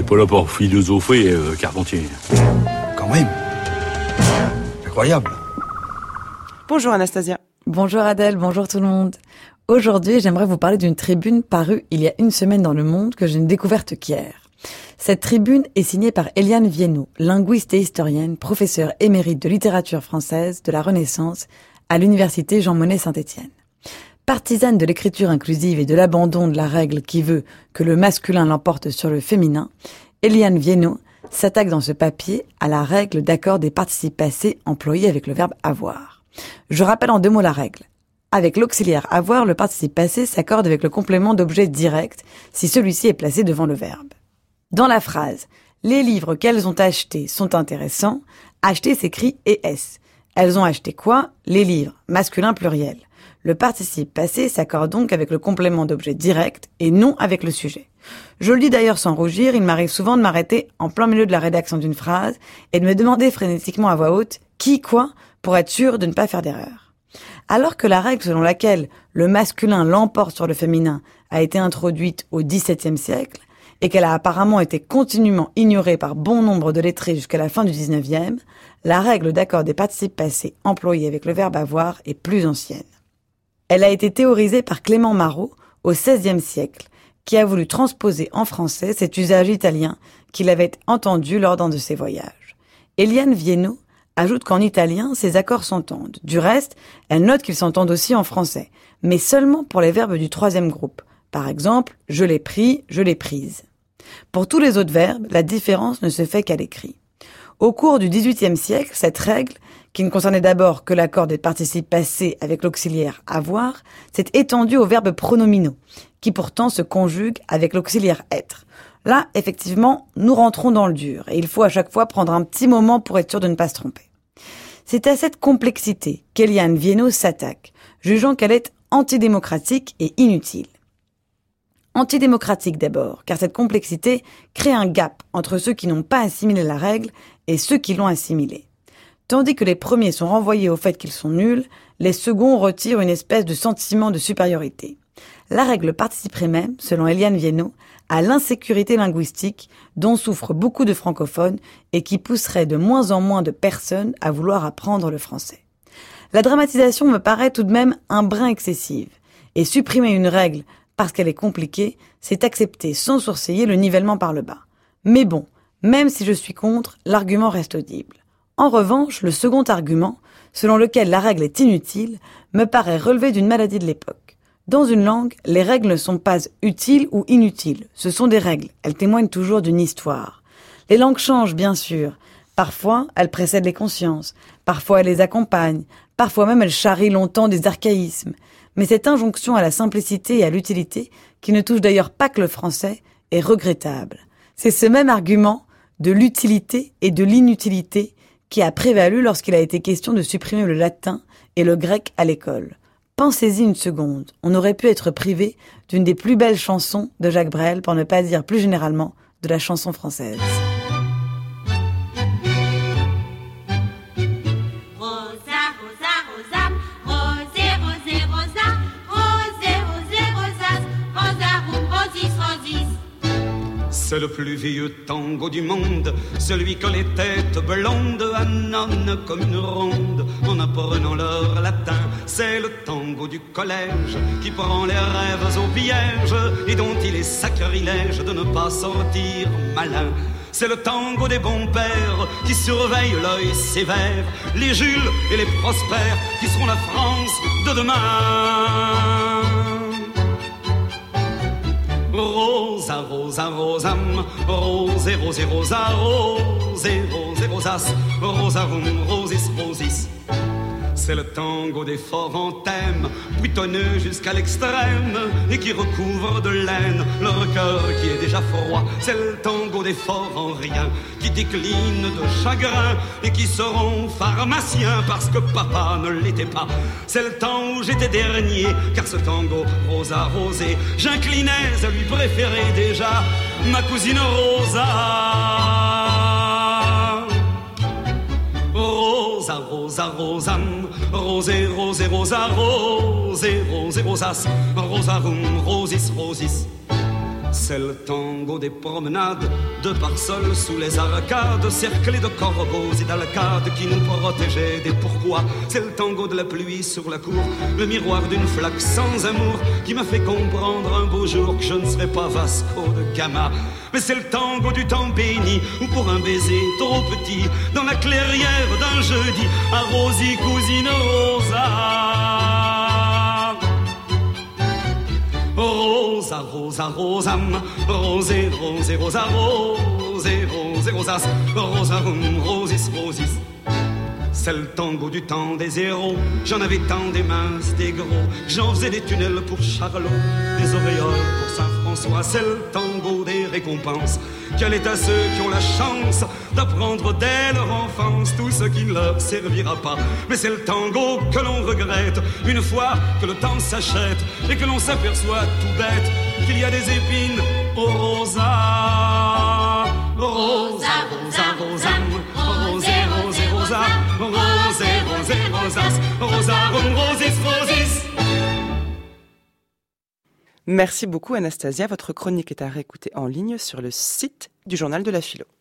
Pas là pour philosopher, Carpentier. Quand même. Incroyable. Bonjour Anastasia. Bonjour Adèle, bonjour tout le monde. Aujourd'hui, j'aimerais vous parler d'une tribune parue il y a une semaine dans Le Monde que je n'ai découverte qu'hier. Cette tribune est signée par Éliane Viennot, linguiste et historienne, professeure émérite de littérature française de la Renaissance à l'université Jean Monnet Saint-Étienne. Partisane de l'écriture inclusive et de l'abandon de la règle qui veut que le masculin l'emporte sur le féminin, Éliane Viennot s'attaque dans ce papier à la règle d'accord des participes passés employés avec le verbe avoir. Je rappelle en 2 mots la règle. Avec l'auxiliaire avoir, le participe passé s'accorde avec le complément d'objet direct si celui-ci est placé devant le verbe. Dans la phrase « Les livres qu'elles ont achetés sont intéressants », acheter s'écrit « es ». Elles ont acheté quoi ? Les livres, masculin pluriel. Le participe passé s'accorde donc avec le complément d'objet direct et non avec le sujet. Je le dis d'ailleurs sans rougir, il m'arrive souvent de m'arrêter en plein milieu de la rédaction d'une phrase et de me demander frénétiquement à voix haute « qui, quoi ?» pour être sûr de ne pas faire d'erreur. Alors que la règle selon laquelle le masculin l'emporte sur le féminin a été introduite au XVIIe siècle et qu'elle a apparemment été continuellement ignorée par bon nombre de lettrés jusqu'à la fin du XIXe, la règle d'accord des participes passés employés avec le verbe avoir est plus ancienne. Elle a été théorisée par Clément Marot au XVIe siècle, qui a voulu transposer en français cet usage italien qu'il avait entendu lors d'un de ses voyages. Éliane Viennot ajoute qu'en italien, ces accords s'entendent. Du reste, elle note qu'ils s'entendent aussi en français, mais seulement pour les verbes du 3e groupe. Par exemple, je l'ai pris, je l'ai prise. Pour tous les autres verbes, la différence ne se fait qu'à l'écrit. Au cours du XVIIIe siècle, cette règle, qui ne concernait d'abord que l'accord des participes passés avec l'auxiliaire avoir, s'est étendue aux verbes pronominaux, qui pourtant se conjuguent avec l'auxiliaire être. Là, effectivement, nous rentrons dans le dur, et il faut à chaque fois prendre un petit moment pour être sûr de ne pas se tromper. C'est à cette complexité qu'Éliane Viennot s'attaque, jugeant qu'elle est antidémocratique et inutile. Antidémocratique d'abord, car cette complexité crée un gap entre ceux qui n'ont pas assimilé la règle et ceux qui l'ont assimilée. Tandis que les premiers sont renvoyés au fait qu'ils sont nuls, les seconds retirent une espèce de sentiment de supériorité. La règle participerait même, selon Éliane Viennot, à l'insécurité linguistique dont souffrent beaucoup de francophones et qui pousserait de moins en moins de personnes à vouloir apprendre le français. La dramatisation me paraît tout de même un brin excessive, et supprimer une règle parce qu'elle est compliquée, c'est accepter sans sourciller le nivellement par le bas. Mais bon, même si je suis contre, l'argument reste audible. En revanche, le second argument, selon lequel la règle est inutile, me paraît relever d'une maladie de l'époque. Dans une langue, les règles ne sont pas utiles ou inutiles. Ce sont des règles. Elles témoignent toujours d'une histoire. Les langues changent, bien sûr. Parfois, elles précèdent les consciences. Parfois, elles les accompagnent. Parfois même, elles charrient longtemps des archaïsmes. Mais cette injonction à la simplicité et à l'utilité, qui ne touche d'ailleurs pas que le français, est regrettable. C'est ce même argument de l'utilité et de l'inutilité qui a prévalu lorsqu'il a été question de supprimer le latin et le grec à l'école. Pensez-y une seconde, on aurait pu être privé d'une des plus belles chansons de Jacques Brel, pour ne pas dire plus généralement de la chanson française. C'est le plus vieux tango du monde, celui que les têtes blondes annonnent comme une ronde en apprenant leur latin. C'est le tango du collège qui prend les rêves au piège et dont il est sacrilège de ne pas sortir malin. C'est le tango des bons pères qui surveillent l'œil sévère, les Jules et les Prospères qui seront la France de demain. Rosa, rosa, rosam, rosé, rosé, rosa, rosé, rosé, rosas, rosarum, rosis, rosis. C'est le tango des forts en thème, buitonneux jusqu'à l'extrême, et qui recouvre de laine leur cœur qui est déjà froid. C'est le tango des forts en rien, qui décline de chagrin, et qui seront pharmaciens parce que papa ne l'était pas. C'est le temps où j'étais dernier, car ce tango rosa rosé, j'inclinais à lui préférer déjà ma cousine Rosa. Rosa, rosa, rosam, rosé, rosé, rosa, rosé, rosé, rosas, rosarum, rosis, rosis. C'est le tango des promenades, de parsoles sous les arcades, cerclés de corbeaux et d'alcades qui nous protégeaient des pourquoi. C'est le tango de la pluie sur la cour, le miroir d'une flaque sans amour, qui m'a fait comprendre un beau jour que je ne serais pas Vasco de Gama. Mais c'est le tango du temps béni, où pour un baiser trop petit, dans la clairière d'un jeudi, à Rosie cousine Rosa. Rosa, rosa, rosam, rosé, rosé, rosa, rosé, rosé, rosas, rosarum, rosis, rosis. C'est le tango du temps des héros. J'en avais tant des minces, des gros. J'en faisais des tunnels pour Charlot, des auréoles pour Saint-François. C'est le tango des récompenses. Quel est à ceux qui ont la chance d'apprendre dès leur enfance tout ce qui ne leur servira pas. Mais c'est le tango que l'on regrette une fois que le temps s'achète et que l'on s'aperçoit tout bête qu'il y a des épines au rosa. Rosa, rosa, rosam, rosé, rosé, rosa, rosé, rosé, rosas, rosarum, rosis, rosis. Merci beaucoup Anastasia. Votre chronique est à réécouter en ligne sur le site du Journal de la Philo.